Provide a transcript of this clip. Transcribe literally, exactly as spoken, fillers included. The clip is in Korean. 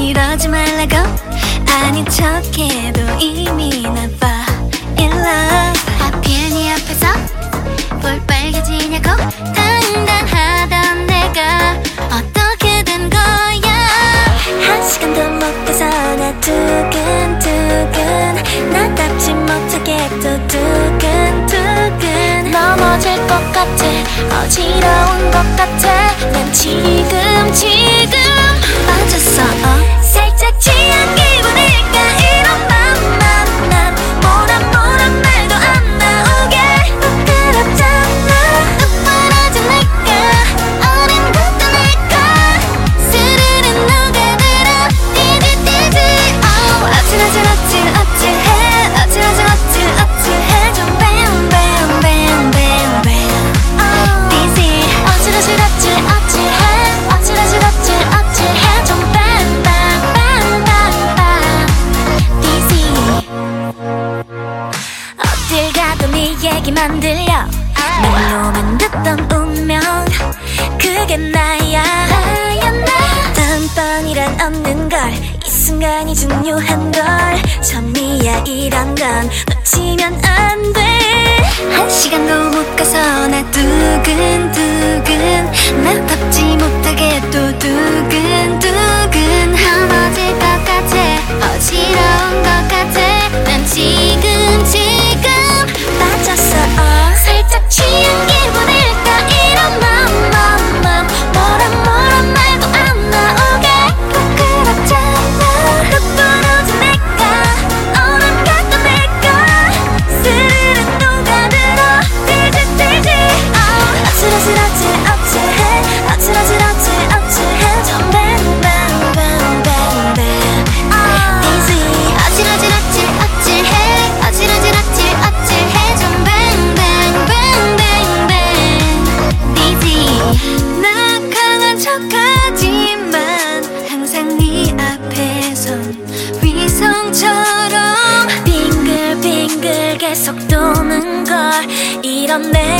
이러지 말라고 아닌 척해도 이미 나 fall in love. 하필 네 앞에서 볼 빨개지냐고 당당하던 내가 어떻게 된 거야. 한 시간도 못 가서 나 두근두근 나답지 못하게 또 두근두근 넘어질 것 같아 어지러운 것 같아 난 지금 지금 빠졌어. 어? 살짝 취한 기분일까 이런 맘만 난 뭐라 뭐라 말도 안 나오게 부끄럽잖아. 똑부러진 내가 어린 것도 내가 스르르 녹아들어 띠지띠지. oh. 아찔아찔 아찔 아찔해 아찔아찔 아찔 아찔해 좀 bam bam bam bam bam. oh. Dizzy 아찔아찔 아찔 아찔해 아찔아찔 아찔 아찔해 좀 bam bam bam bam bam. Dizzy 어딜 가도 네 얘기만 들려 멜로만 듣던 운명 그게 나야. 다음번이란 없는 걸 이 순간이 중요한 걸 처음이야 이런 건 놓치면 안 돼. 한 시간도 못 가서 나 두근두근 나답지 못하게 또 두근두근 넘어질 것 같아 어지러운 것 같아 난 지금 지금 빠졌어. 어. 살짝 취한 기분일까 이런 맘맘맘 뭐라 뭐라 말도 안 나오게 부끄럽잖아. 똑부러진 내가 얼음 같던 내가 스르르 녹아들어 띠지띠지. oh. 아찔아찔 아찔 아찔해 아찔아찔 아찔 아찔해 좀 bam bam bam bam bam. Dizzy 아찔아찔 아찔 아찔해 아찔아찔 아찔 아찔해 좀 bam bam bam bam bam. Dizzy 나 강한 척하지만 항상 네 앞에선 위성처럼 빙글빙글 계속 도는 걸 이런 내